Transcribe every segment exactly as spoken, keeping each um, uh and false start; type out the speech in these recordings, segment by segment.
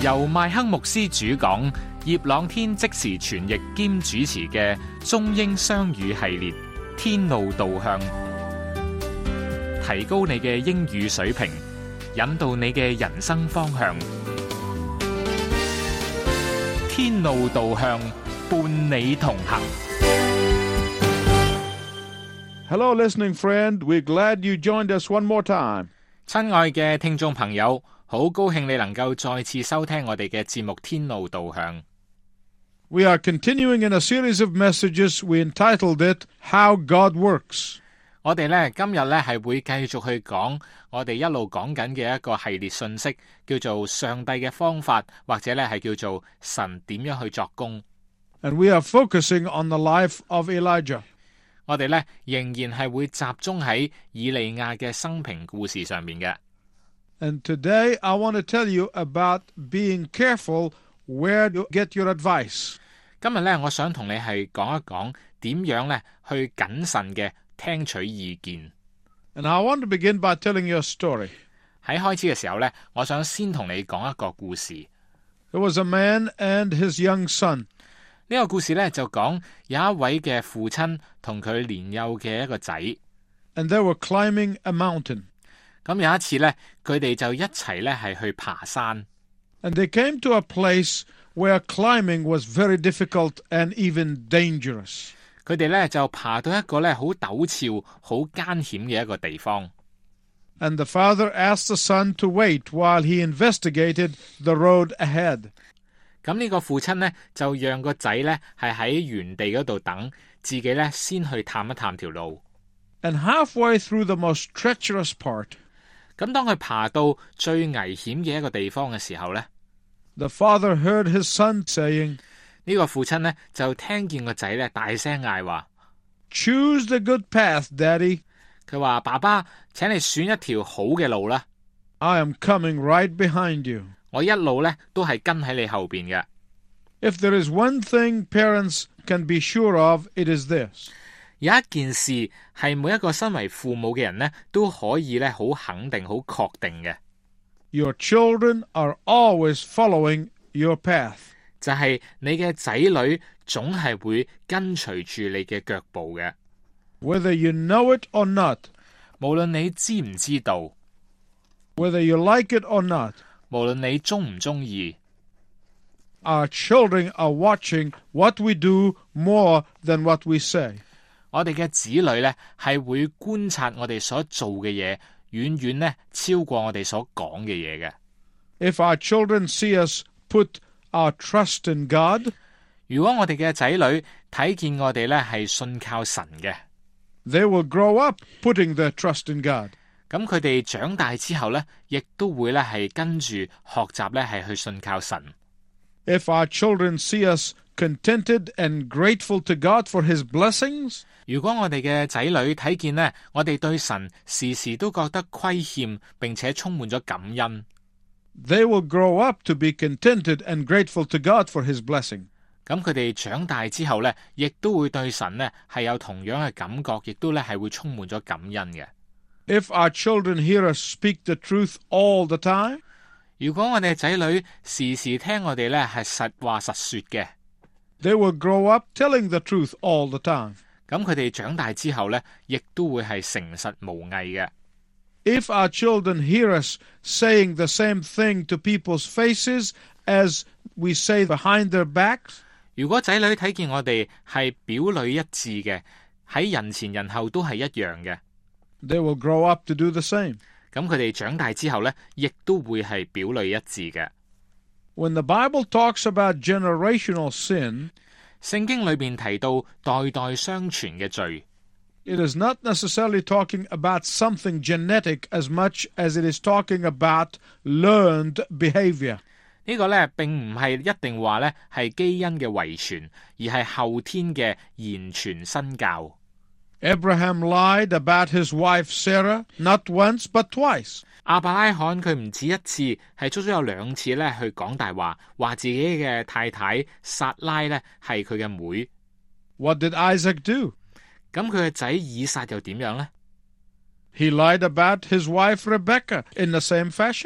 由麥克牧師主講，葉朗天即時傳譯兼主持嘅中英雙語系列《天路導向》，提高你嘅英語水平，引導你嘅人生方向。天路導向，伴你同行。 Hello, listening friend. We're glad you joined us one more time. 親愛嘅聽眾朋友，好高興你能夠再次收聽我哋嘅節目《天路導向》。 We are continuing in a series of messages. We entitled it, How God Works. 我哋咧今日咧係會繼續去講我哋一路講緊嘅一個系列信息，叫做上帝嘅方法，或者咧係叫做神點樣去作工。 And we are focusing on the life of Elijah. 我哋咧仍然係會集中喺以利亞嘅生平故事上面嘅。 And today I want to tell you about being careful where you get your advice. 今日咧，我想同你係講一講點樣咧去謹慎嘅聽取意見。 And I want to begin by telling you a story. 喺開始嘅時候咧，我想先同你講一個故事。 There was a man and his young son. 呢個故事咧就講有一位嘅父親同佢年幼嘅一個仔。 And they were climbing a mountain. 咁有一次咧，佢哋就一齊咧係去爬山。 And they came to a place where climbing was very difficult and even dangerous. 佢哋咧就爬到一個咧好陡峭、好艱險嘅一個地方。 And the father asked the son to wait while he investigated the road ahead. 咁呢個父親呢，就讓個仔呢係喺原地嗰度等，自己呢先去探一探條路。 And halfway through the most treacherous part, 咁當佢爬到最危險嘅一個地方嘅時候呢， the father heard his son saying, 呢個父親呢就聽見個仔呢大聲嗌話 Choose the good path, Daddy. 佢話爸爸，請你選一條好嘅路啦。 I am coming right behind you. 我一路呢都係跟喺你後邊嘅。 If there is one thing parents can be sure of, it is this. 有一件事係每一個身為父母嘅人呢都可以呢好肯定、好確定嘅。 Your children are always following your path. 就係你嘅仔女總係會跟隨住你嘅腳步嘅。 Whether you know it or not. 無論你知唔知道。 Whether you like it or not. 無論你中唔中意。 Our children are watching what we do more than what we say. 我哋嘅子女呢係會觀察我哋所做嘅嘢，遠遠呢超過我哋所講嘅嘢嘅。 If our children see us put our trust in God, 如果我哋嘅仔女睇見我哋呢係信靠神嘅， they will grow up putting their trust in God. 咁佢哋長大之後呢，亦都會呢係跟住學習呢係去信靠神。 If our children see us contented and grateful to God for His blessings, 如果我哋嘅仔女睇見呢，我哋對神時時都覺得虧欠，並且充滿咗感恩， they will grow up to be contented and grateful to God for His blessing. 咁佢哋長大之後呢，亦都會對神呢係有同樣嘅感覺，亦都呢係會充滿咗感恩嘅。 If our children hear us speak the truth all the time, 如果我哋仔女時時聽我哋呢係實話實說嘅， they will grow up telling the truth all the time. 咁佢哋長大之後呢，亦都會係誠實無偽嘅。 If our children hear us saying the same thing to people's faces as we say behind their backs, 如果仔女睇見我哋係表裏一致嘅，喺人前人後都係一樣嘅， they will grow up to do the same. 咁佢哋長大之後呢，亦都會係表裏一致嘅。 When the Bible talks about generational sin, 聖經裏邊提到代代相傳嘅罪， it is not necessarily talking about something genetic as much as it is talking about learned behavior. 呢個呢並唔係一定話呢係基因嘅遺傳，而係後天嘅言傳身教。 Abraham lied about his wife Sarah not once but twice. 亞伯拉罕佢唔止一次，係足足有兩次咧去講大話，話自己嘅太太撒拉咧係佢嘅妹。 What did Isaac do? 咁佢嘅仔以撒又點樣呢？ He lied about his wife Rebecca in the same fashion.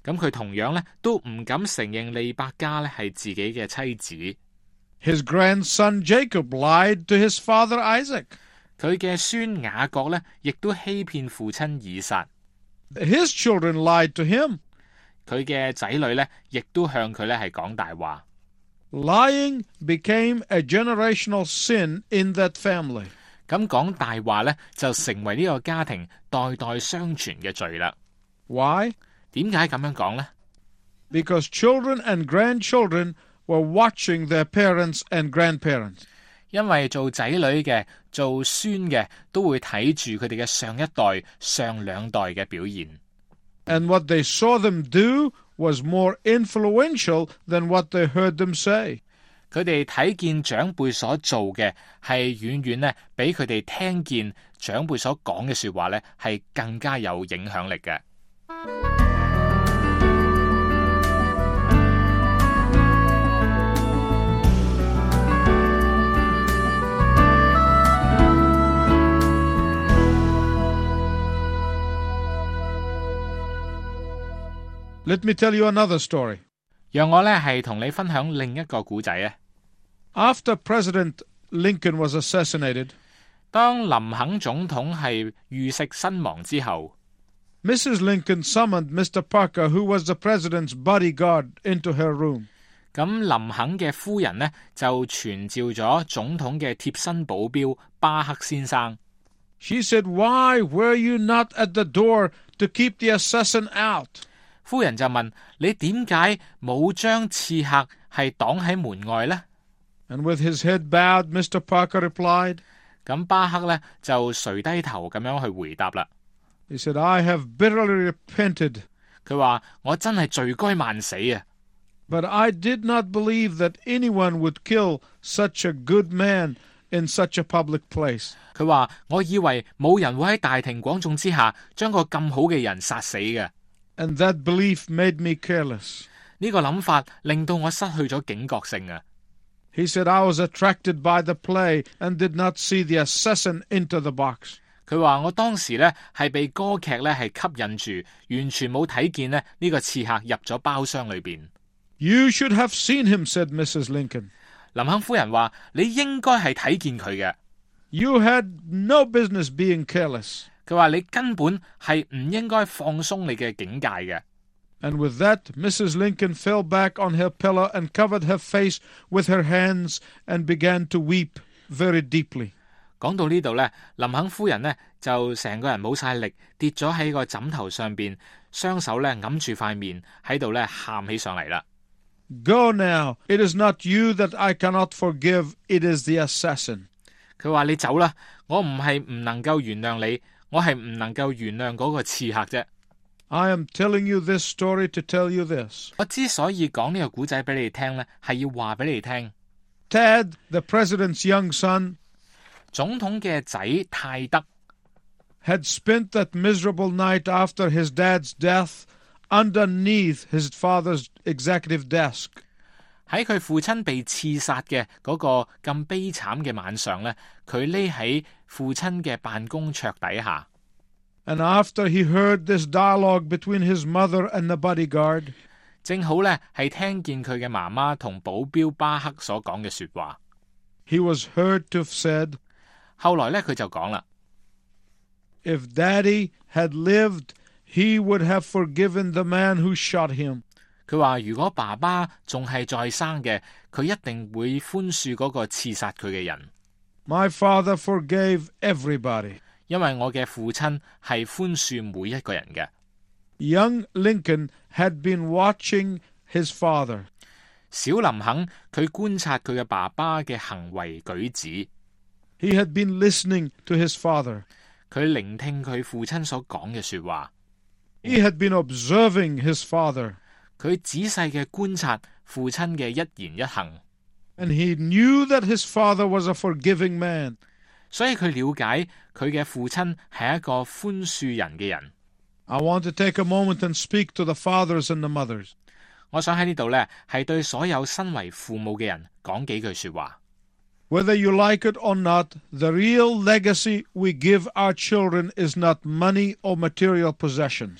咁佢同樣咧都唔敢承認利百加咧係自己嘅妻子。 His grandson Jacob lied to his father Isaac. 佢嘅孫雅各咧亦都欺騙父親以撒。 His children lied to him. 佢嘅仔女咧亦都向佢咧係講大話。 Lying became a generational sin in that family. 咁講大話咧就成為呢個家庭代代相傳嘅罪啦。 Why? 點解咁樣講呢？ Because children and grandchildren were watching their parents and grandparents. 因為做仔女嘅、做孫嘅都會睇住佢哋嘅上一代、上兩代嘅表現。 And what they saw them do was more influential than what they heard them say. 佢哋睇見長輩所做嘅係遠遠咧比佢哋聽見長輩所講嘅說話咧係更加有影響力嘅。 Let me tell you another story. 讓我咧係同你分享另一個故仔啊。 After President Lincoln was assassinated, 當林肯總統係遇刺身亡之後， Missus Lincoln summoned Mister Parker, who was the president's bodyguard, into her room. 咁林肯嘅夫人呢，就傳召咗總統嘅貼身保鏢巴克先生。 She said, "Why were you not at the door to keep the assassin out?" 夫人就問：你點解冇將刺客係擋喺門外呢？ And with his head bowed, Mister Parker replied, 咁巴克呢，就垂低頭咁樣去回答啦。 He said, "I have bitterly repented." 佢話：我真係罪該萬死啊！ But I did not believe that anyone would kill such a good man in such a public place. 佢話：我以為冇人會喺大庭廣眾之下將個咁好嘅人殺死嘅。 And that belief made me careless. 呢個諗法令到我失去咗警覺性啊！ He said, "I was attracted by the play and did not see the assassin into the box." 佢話我當時呢係被歌劇呢係吸引住，完全冇睇見呢呢個刺客入咗包廂裏邊。 You should have seen him, said Missus Lincoln. 林肯夫人話：你應該係睇見佢嘅。 You had no business being careless. 佢話你根本係唔應該放鬆你嘅警戒嘅。 And with that, Missus Lincoln fell back on her pillow and covered her face with her hands and began to weep very deeply. 講到呢度呢，林肯夫人呢就成個人冇晒力，跌咗喺個枕頭上邊，雙手呢揞住塊面喺度呢喊起上嚟啦。 Go now. It is not you that I cannot forgive. It is the assassin. 佢話你走啦，我唔係唔能夠原諒你，我係唔能夠原諒嗰個刺客啫。 I am telling you this story to tell you this. 我之所以講呢個古仔俾你聽呢，係要話俾你聽。 Tad, the president's young son, 總統嘅仔泰德 had spent that miserable night after his dad's death underneath his father's executive desk. 喺佢父親被刺殺嘅嗰個咁悲慘嘅晚上呢，佢匿喺父親嘅辦公桌底下。 And after he heard this dialogue between his mother and the bodyguard, 正好呢係聽見佢嘅媽媽同保鏢巴克所講嘅說話。 he was heard to have said, 後來呢，佢就講啦： If Daddy had lived, he would have forgiven the man who shot him. 佢話如果爸爸仲係在生嘅，佢一定會寬恕嗰個刺殺佢嘅人。 My father forgave everybody. 因為我嘅父親係寬恕每一個人嘅。 Young Lincoln had been watching his father. 小林肯佢觀察佢嘅爸爸嘅行為舉止。 He had been listening to his father. 佢聆聽佢父親所講嘅說話。 He had been observing his father. 佢仔細嘅觀察父親嘅一言一行。 And he knew that his father was a forgiving man. 所以佢了解佢嘅父親係一個寬恕人嘅人。 I want to take a moment and speak to the fathers and the mothers. 我想喺呢度呢，係對所有身為父母嘅人講幾句說話。 Whether you like it or not, the real legacy we give our children is not money or material possessions.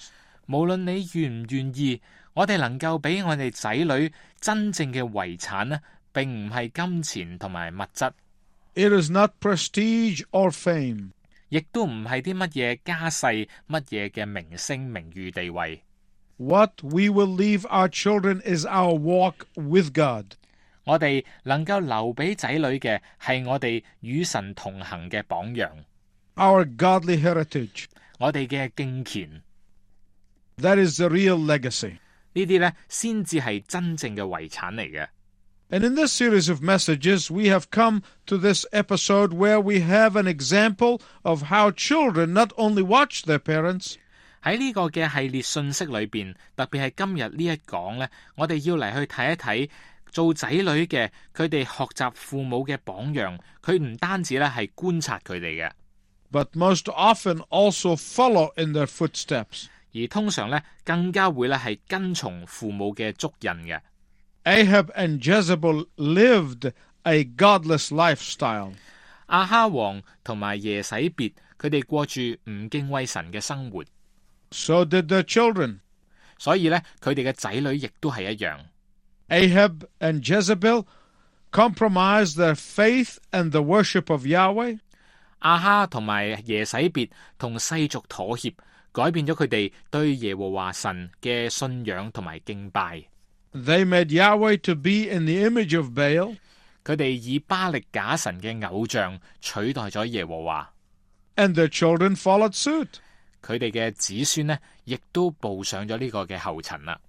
無論你願唔願意，我哋能夠俾我哋仔女真正嘅遺產呢，並唔係金錢同埋物質。 It is not prestige or fame. 亦都唔係啲乜嘢家世、乜嘢嘅明星、名譽、地位。 What we will leave our children is our walk with God. 我哋能夠留俾仔女嘅係我哋與神同行嘅榜樣。 Our godly heritage. 我哋嘅敬虔。 That is the real legacy. 呢啲呢先至係真正嘅遺產嚟嘅。 And in this series of messages, we have come to this episode where we have an example of how children not only watch their parents, 喺呢個嘅系列信息裏邊，特別係今日呢一講呢，我哋要嚟去睇一睇做仔女嘅佢哋學習父母嘅榜樣，佢唔單止咧係觀察佢哋嘅， but most often also follow in their footsteps. 而通常咧更加會咧係跟從父母嘅足印嘅。 Ahab and Jezebel lived a godless lifestyle. 亞哈王同埋耶洗別，佢哋過住唔敬畏神嘅生活。 So did their children. 所以咧，佢哋嘅仔女亦都係一樣。 Ahab and Jezebel compromised their faith and the worship of Yahweh. 亞哈同埋耶洗別同世俗妥協，改變咗佢哋對耶和華神嘅信仰同埋敬拜。 They made Yahweh to be in the image of Baal. 佢哋以巴力假神嘅偶像取代咗耶和華。 And their children followed suit. 佢哋嘅子孫呢，亦都步上咗呢個嘅後塵啦。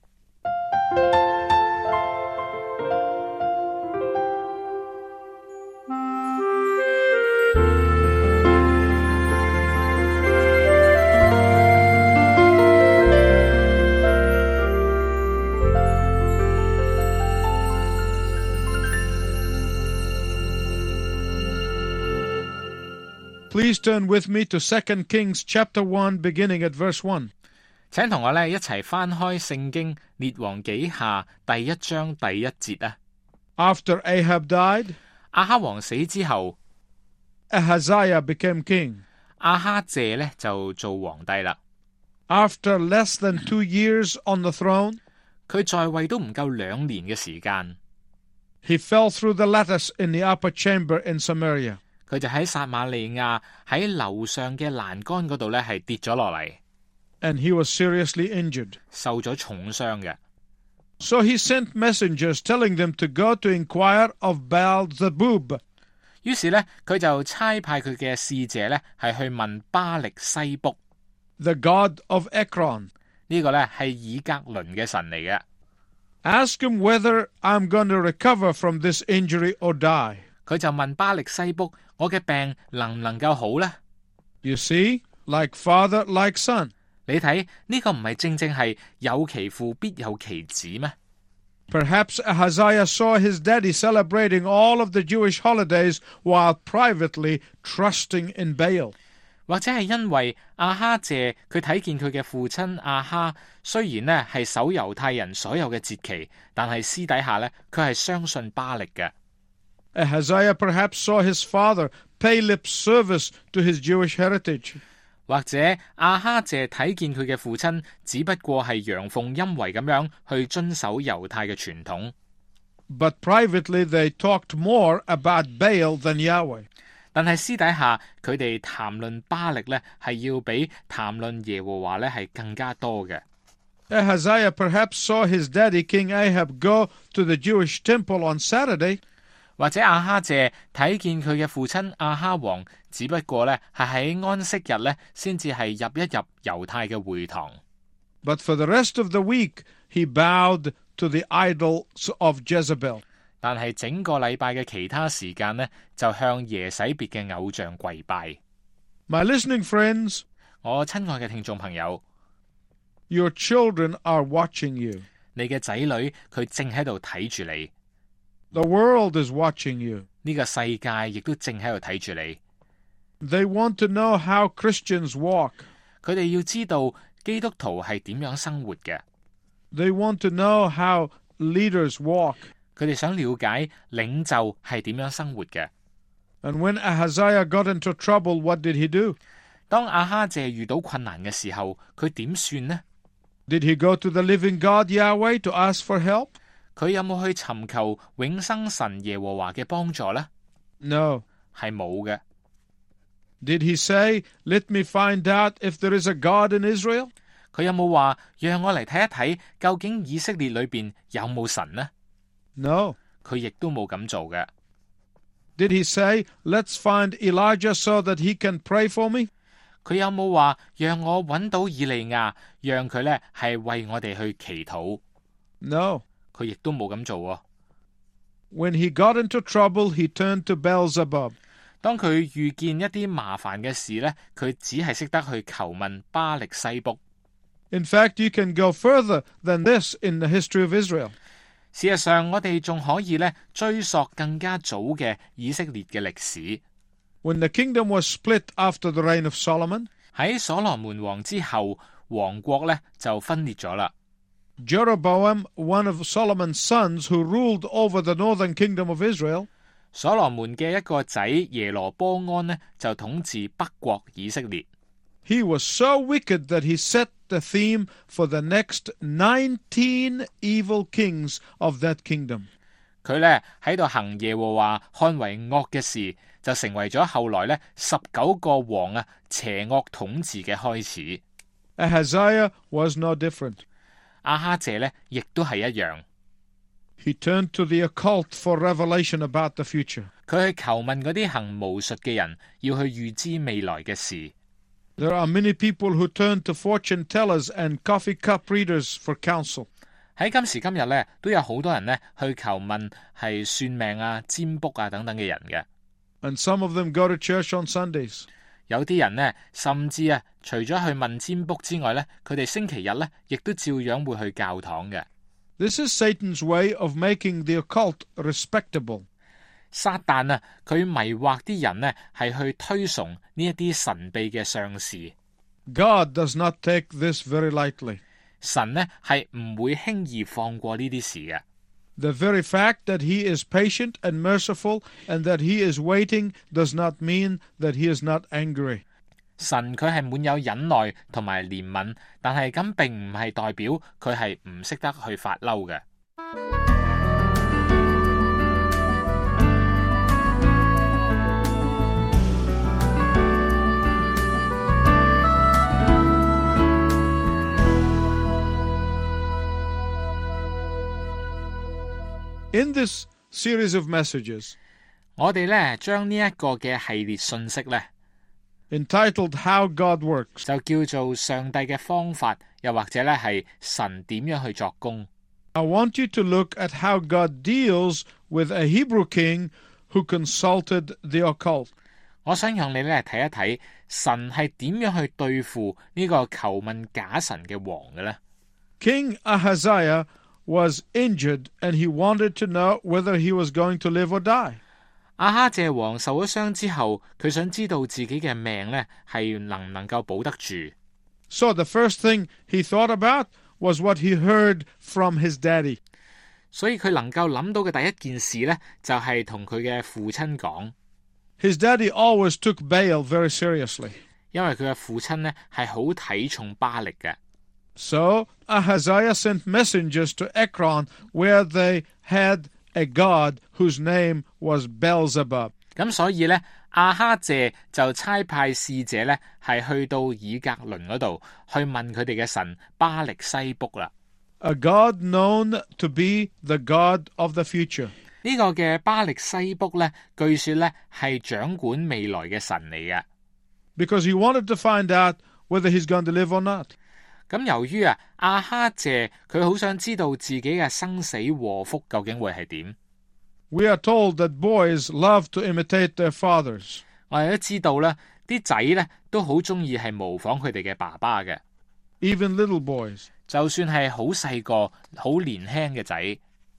Please turn with me to Second Kings chapter one, beginning at verse one. 請同我咧一齊翻開聖經列王紀下第一章第一節啊。 After Ahab died, 亞哈王死之後， Ahaziah became king. 亞哈謝咧就做皇帝啦。 After less than two years on the throne, 佢在位都唔夠兩年嘅時間， he fell through the lattice in the upper chamber in Samaria. 佢就喺撒瑪利亞喺樓上嘅欄杆嗰度咧係跌咗落嚟， And he was seriously injured. 受咗重傷嘅。 So he sent messengers telling them to go to inquire of Baal-zebub. 於是咧，佢就差派佢嘅使者咧係去問巴力西卜， the god of Ekron. 呢個咧係以格倫嘅神嚟嘅。 Ask him whether I'm going to recover from this injury or die. 佢就問巴力西卜：我嘅病能唔能夠好呢？ You see, like father, like son. 你睇呢個唔係正正係有其父必有其子咩？ Perhaps Ahaziah saw his daddy celebrating all of the Jewish holidays while privately trusting in Baal. 或者係因為亞哈謝佢睇見佢嘅父親亞哈雖然呢係守猶太人所有嘅節期，但係私底下呢，佢係相信巴力嘅。 Ahaziah perhaps saw his father pay lip service to his Jewish heritage. 或者亞哈謝睇見佢嘅父親只不過係陽奉陰違咁樣去遵守猶太嘅傳統。 But privately they talked more about Baal than Yahweh. 但係私底下佢哋談論巴力呢，係要比談論耶和華呢係更加多嘅。 Ahaziah perhaps saw his daddy King Ahab go to the Jewish temple on Saturday. 或者亞哈謝睇見佢嘅父親亞哈王，只不過呢係喺安息日呢先至係入一入猶太嘅會堂。 But for the rest of the week, he bowed to the idols of Jezebel. 但係整個禮拜嘅其他時間呢，就向耶洗別嘅偶像跪拜。 My listening friends, 我親愛嘅聽眾朋友， your children are watching you. 你嘅仔女佢正喺度睇住你。 The world is watching you. 呢個世界亦都正喺度睇住你。 They want to know how Christians walk. 佢哋要知道基督徒係點樣生活嘅。 They want to know how leaders walk. 佢哋想了解領袖係點樣生活嘅。 And when Ahaziah got into trouble, what did he do? 當亞哈謝遇到困難嘅時候，佢點算呢？ Did he go to the living God Yahweh to ask for help? 佢有冇去尋求永生神耶和華嘅幫助呢？ No. 係冇嘅。 Did he say, "Let me find out if there is a God in Israel"? 佢有冇話讓我嚟睇一睇究竟以色列裏邊有冇神呢？ No. 佢亦都冇咁做嘅。 Did he say, "Let's find Elijah so that he can pray for me"? 佢有冇話讓我揾到以利亞，讓佢呢係為我哋去祈禱？ No. 佢亦都冇咁做喎。 When he got into trouble, he turned to Beelzebub. 當佢遇見一啲麻煩嘅事呢，佢只係識得去求問巴力西卜。 In fact, you can go further than this in the history of Israel. 事實上，我哋仲可以呢追溯更加早嘅以色列嘅歷史。 When the kingdom was split after the reign of Solomon, 喺所羅門王之後，王國呢就分裂咗啦。 Jeroboam, one of Solomon's sons who ruled over the northern kingdom of Israel, 所羅門嘅一個仔耶羅波安呢就統治北國以色列。 he was so wicked that he set the theme for the next nineteen evil kings of that kingdom. 佢呢喺度行耶和華看為惡嘅事，就成為咗後來呢十九個王啊邪惡統治嘅開始。 Ahaziah was no different. 亞哈謝呢亦都係一樣。 He turned to the occult for revelation about the future. 佢去求問嗰啲行巫術嘅人，要去預知未來嘅事。 There are many people who turn to fortune tellers and coffee cup readers for counsel. 喺今時今日呢，都有好多人呢去求問係算命啊、占卜啊等等嘅人嘅。 And some of them go to church on Sundays. 有啲人呢，甚至啊，除咗去問占卜之外呢，佢哋星期日呢，亦都照樣會去教堂嘅。 This is Satan's way of making the occult respectable. 撒旦啊，佢迷惑啲人呢，係去推崇呢一啲神秘嘅相事。 God does not take this very lightly. 神呢係唔會輕易放過呢啲事嘅。 The very fact that he is patient and merciful and that he is waiting does not mean that he is not angry. 神佢係滿有忍耐同埋憐憫，但係咁並唔係代表佢係唔識得去發嬲嘅。 In this series of messages, 我哋呢將呢一個嘅系列信息呢 entitled How God Works, 就叫做上帝嘅方法，又或者呢係神點樣去作工。 I want you to look at how God deals with a Hebrew king who consulted the occult. 我想讓你呢睇一睇神係點樣去對付呢個求問假神嘅王嘅呢？ King Ahaziah was injured and he wanted to know whether he was going to live or die. 亞哈謝王受咗傷之後，佢想知道自己嘅命呢係能唔能夠保得住。 So the first thing he thought about was what he heard from his daddy. 所以佢能夠諗到嘅第一件事呢，就係同佢嘅父親講。 His daddy always took Baal very seriously. 因為佢嘅父親呢係好睇重巴力嘅。 So Ahaziah sent messengers to Ekron where they had a god whose name was Beelzebub. 咁所以呢，亞哈謝就差派使者呢係去到以革倫嗰度去問佢哋嘅神巴力西卜啦。 A god known to be the god of the future. 呢個嘅巴力西卜呢，據說呢係掌管未來嘅神嚟嘅。 Because he wanted to find out whether he's going to live or not. 咁由於啊，亞哈謝佢好想知道自己嘅生死禍福究竟會係點。 We are told that boys love to imitate their fathers. 我哋都知道啦，啲仔咧都好中意係模仿佢哋嘅爸爸嘅。 Even little boys. 就算係好細個、好年輕嘅仔。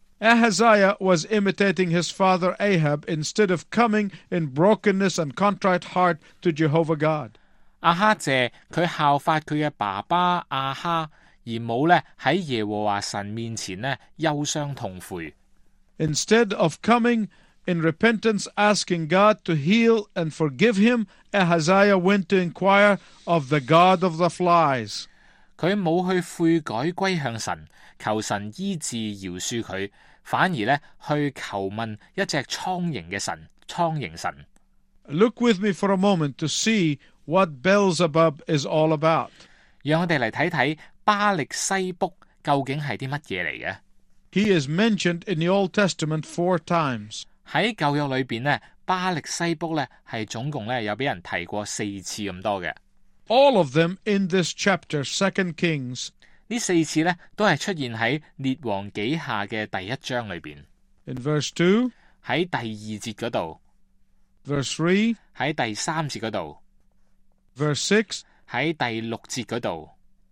Ahaziah was imitating his father Ahab instead of coming in brokenness and contrite heart to Jehovah God. 亞哈謝佢效法佢嘅爸爸亞哈，而冇咧喺耶和華神面前咧憂傷痛悔。 Instead of coming in repentance asking God to heal and forgive him, Ahaziah went to inquire of the God of the flies. 佢冇去悔改歸向神，求神醫治饒恕佢，反而咧去求問一隻蒼蠅嘅神，蒼蠅神。 Look with me for a moment to see what Beelzebub is all about. 讓我哋嚟睇睇巴力西卜究竟係啲乜嘢嚟嘅。 He is mentioned in the Old Testament four times. 喺舊約裏邊呢，巴力西卜咧係總共咧有俾人提過四次咁多嘅。 All of them in this chapter, Second Kings. 呢四次咧都係出現喺列王紀下嘅第一章裏邊。 In verse two, 喺第二節嗰度， verse three, 喺第三節嗰度， verse six, 喺第六節嗰度，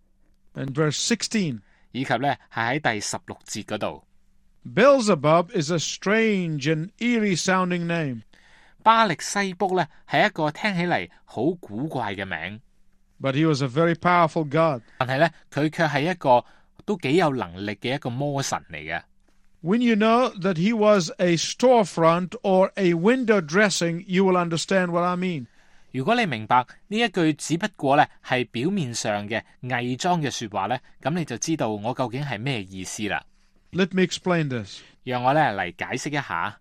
and verse sixteen. 以及咧係喺第十六節嗰度。 Beelzebub is a strange and eerie sounding name. 巴力西卜咧係一個聽起嚟好古怪嘅名， But he was a very powerful god. 但係咧佢卻係一個都幾有能力嘅一個魔神嚟嘅。 When you know that he was a storefront or a window dressing, you will understand what I mean. 如果你明白呢一句只不過咧係表面上嘅偽裝嘅說話咧，咁你就知道我究竟係咩意思啦。 Let me explain this. 讓我咧嚟解釋一下。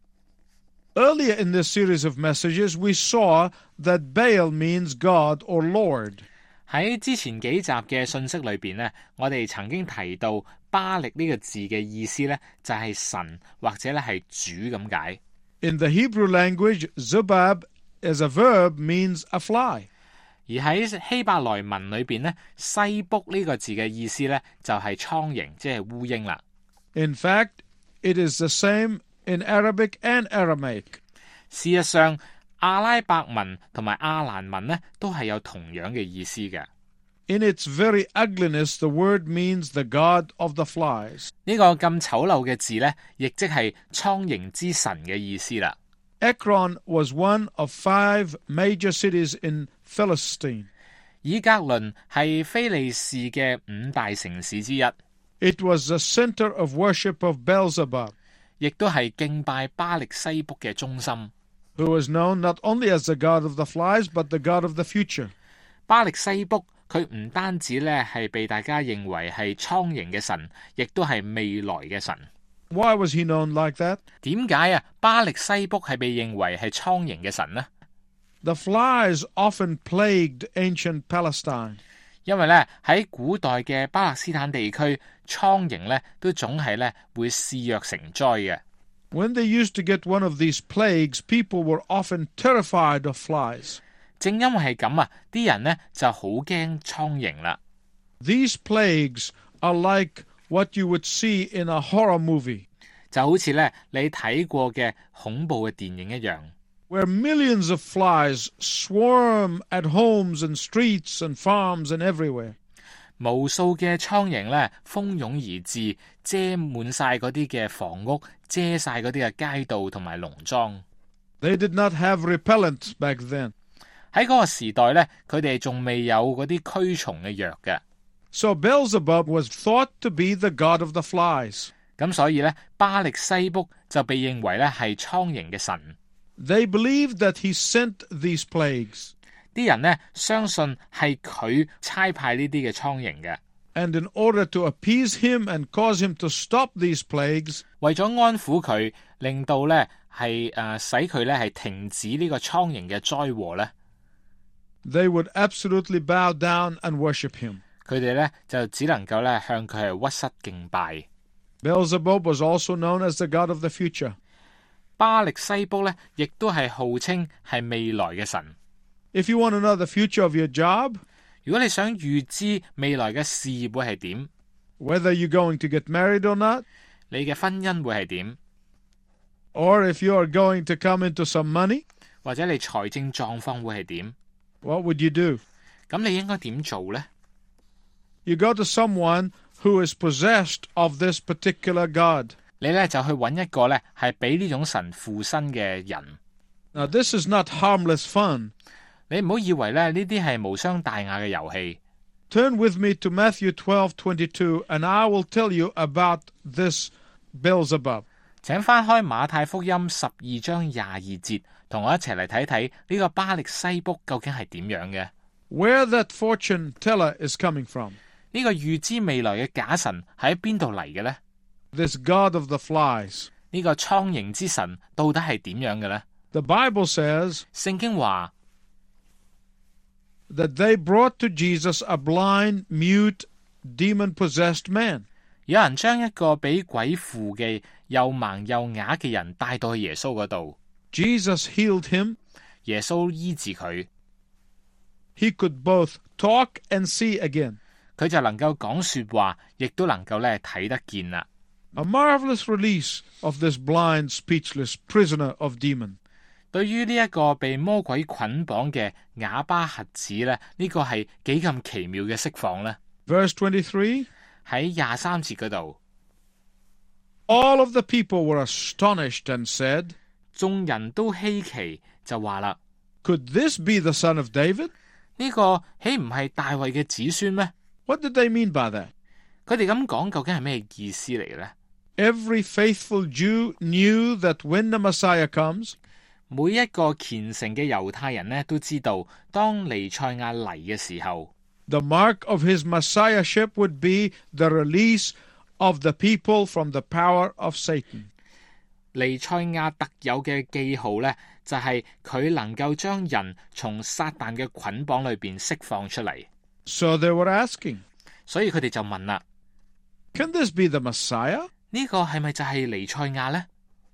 Earlier in this series of messages, we saw that Baal means God or Lord. 喺之前幾集嘅信息裏邊呢，我哋曾經提到巴力呢個字嘅意思呢，就係神或者咧係主咁解。 In the Hebrew language, Zubab as a verb means a fly. 而喺希伯來文裏邊呢，西卜呢個字嘅意思呢，就係蒼蠅，即係烏蠅啦。 In fact, it is the same in Arabic and Aramaic. 事實上，阿拉伯文同埋阿蘭文呢，都係有同樣嘅意思嘅。 In its very ugliness, the word means the god of the flies. 呢個咁醜陋嘅字呢，亦即係蒼蠅之神嘅意思啦。 Ekron was one of five major cities in Philistine. 以革倫係非利士嘅五大城市之一。 It was the center of worship of Beelzebub, 亦都係敬拜巴力西卜嘅中心。 who was known not only as the god of the flies, but the god of the future. 巴力西卜佢唔單止咧係被大家認為係蒼蠅嘅神，亦都係未來嘅神。 Why was he known like that? 點解啊？巴力西卜係被認為係蒼蠅嘅神呢？ The flies often plagued ancient Palestine. 因為咧喺古代嘅巴勒斯坦地區，蒼蠅咧都總係咧會肆虐成災嘅。 When they used to get one of these plagues, people were often terrified of flies. 正因為係咁啊，啲人呢就好驚蒼蠅啦。 These plagues are like what you would see in a horror movie, 就好似咧你睇過嘅恐怖嘅電影一樣。 where millions of flies swarm at homes and streets and farms and everywhere. 無數嘅蒼蠅咧蜂擁而至，遮滿晒嗰啲嘅房屋，遮晒嗰啲嘅街道同埋農莊。 They did not have repellent back then. 喺嗰個時代咧，佢哋仲未有嗰啲驅蟲嘅藥嘅。 So Beelzebub was thought to be the god of the flies. 咁所以咧，巴力西卜就被認為咧係蒼蠅嘅神。 They believed that he sent these plagues. 啲人呢相信係佢差派呢啲嘅蒼蠅嘅。 And in order to appease him and cause him to stop these plagues, 為咗安撫佢，令到咧係誒使佢咧係停止呢個蒼蠅嘅災禍咧， they would absolutely bow down and worship him. 佢哋咧就只能夠咧向佢係屈膝敬拜。 Beelzebub was also known as the god of the future. 巴力西卜咧亦都係號稱係未來嘅神。 If you want to know the future of your job, 如果你想預知未來嘅事業會係點， whether you're going to get married or not, 你嘅婚姻會係點， or if you are going to come into some money, 或者你財政狀況會係點， what would you do? 咁你應該點做呢？ You go to someone who is possessed of this particular god. 你咧就去揾一個咧係俾呢種神附身嘅人。 Now, this is not harmless fun. 你唔好以為咧呢啲係無傷大雅嘅遊戲。 Turn with me to Matthew twelve twenty-two, and I will tell you about this Beelzebub. 請翻開馬太福音十二章廿二節，同我一齊嚟睇睇呢個巴力西卜究竟係點樣嘅。 Where that fortune teller is coming from. 呢個預知未來嘅假神喺邊度嚟嘅呢？ This God of the flies. 呢個蒼蠅之神到底係點樣嘅呢？ The Bible says 聖經話 that they brought to Jesus a blind, mute, demon-possessed man. 有人將一個俾鬼附嘅又盲又啞嘅人帶到去耶穌嗰度， Jesus healed him. 耶穌醫治佢， He could both talk and see again. 佢就能夠講說話，亦都能夠咧睇得見啦。 A marvelous release of this blind, speechless prisoner of demon. 對於呢一個被魔鬼捆綁嘅啞巴瞎子咧，呢、這個係幾咁奇妙嘅釋放呢？ Verse twenty-three, 喺廿三節嗰度， all of the people were astonished and said, 眾人都稀奇，就話啦： could this be the son of David? 呢、這個豈唔係大衛嘅子孫咩？ What did they mean by that? 佢哋咁講究竟係咩意思嚟嘅呢？ Every faithful Jew knew that when the Messiah comes, 每一個虔誠嘅猶太人呢都知道，當彌賽亞嚟嘅時候， the mark of his messiahship would be the release of the people from the power of Satan. 彌賽亞特有嘅記號呢，就係、是、佢能夠將人從撒旦嘅捆綁裏邊釋放出嚟。 So they were asking, 所以佢哋就問啦： can this be the Messiah? 呢個係咪就係彌賽亞呢？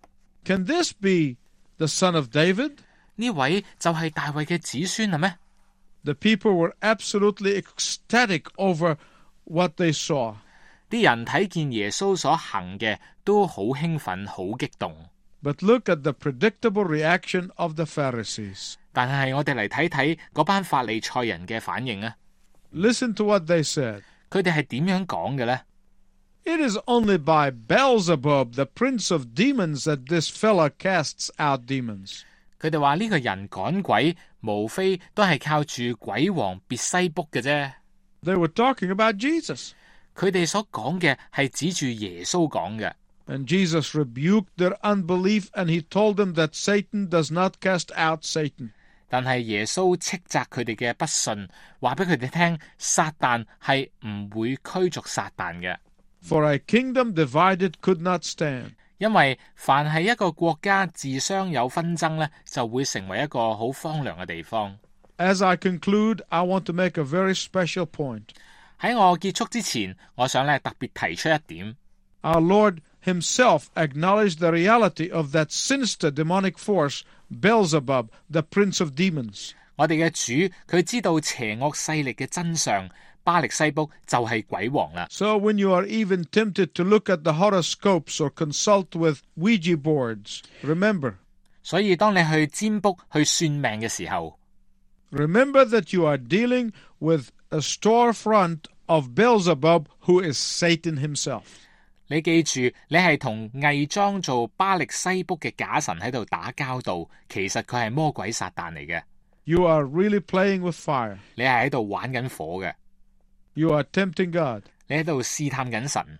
Can this be the son of David? 呢位就係大衛嘅子孫啦咩？ The people were absolutely ecstatic over what they saw. 啲人睇見耶穌所行嘅都好興奮、好激動。 But look at the predictable reaction of the Pharisees. 但係我哋嚟睇睇嗰班法利賽人嘅反應啊！ Listen to what they said. 佢哋係點樣講嘅呢？ It is only by Beelzebub, the prince of demons, that this fella casts out demons. 佢哋話呢個人趕鬼，無非都係靠住鬼王別西卜嘅啫。 They were talking about Jesus. 佢哋所講嘅係指住耶穌講嘅。 And Jesus rebuked their unbelief, and he told them that Satan does not cast out Satan. 但係耶穌斥責佢哋嘅不信，話俾佢哋聽，撒旦係唔會驅逐撒旦嘅。 For a kingdom divided could not stand. 因為凡係一個國家自相有紛爭呢，就會成為一個好荒涼嘅地方。 As I conclude, I want to make a very special point. 喺我結束之前，我想咧特別提出一點。 Our Lord himself acknowledged the reality of that sinister demonic force, Beelzebub, the prince of demons. 我哋嘅主佢知道邪惡勢力嘅真相，巴力西卜就係鬼王啦。 So when you are even tempted to look at the horoscopes or consult with Ouija boards, remember, 所以當你去占卜去算命嘅時候， remember that you are dealing with a storefront of Beelzebub, who is Satan himself. 你記住，你係同偽裝做巴力西卜嘅假神喺度打交道，其實佢係魔鬼撒旦嚟嘅。 You are really playing with fire. 你係喺度玩緊火嘅， You are tempting God. 你喺度試探緊神，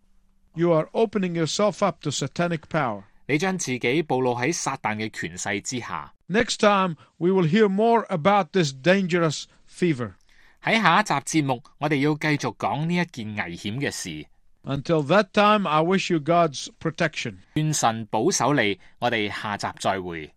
You are opening yourself up to satanic power. 你將自己暴露喺撒旦嘅權勢之下。 Next time, we will hear more about this dangerous fever. 喺下一集節目，我哋要繼續講呢一件危險嘅事。 Until that time, I wish you God's protection. 願神保守你，我哋下集再會。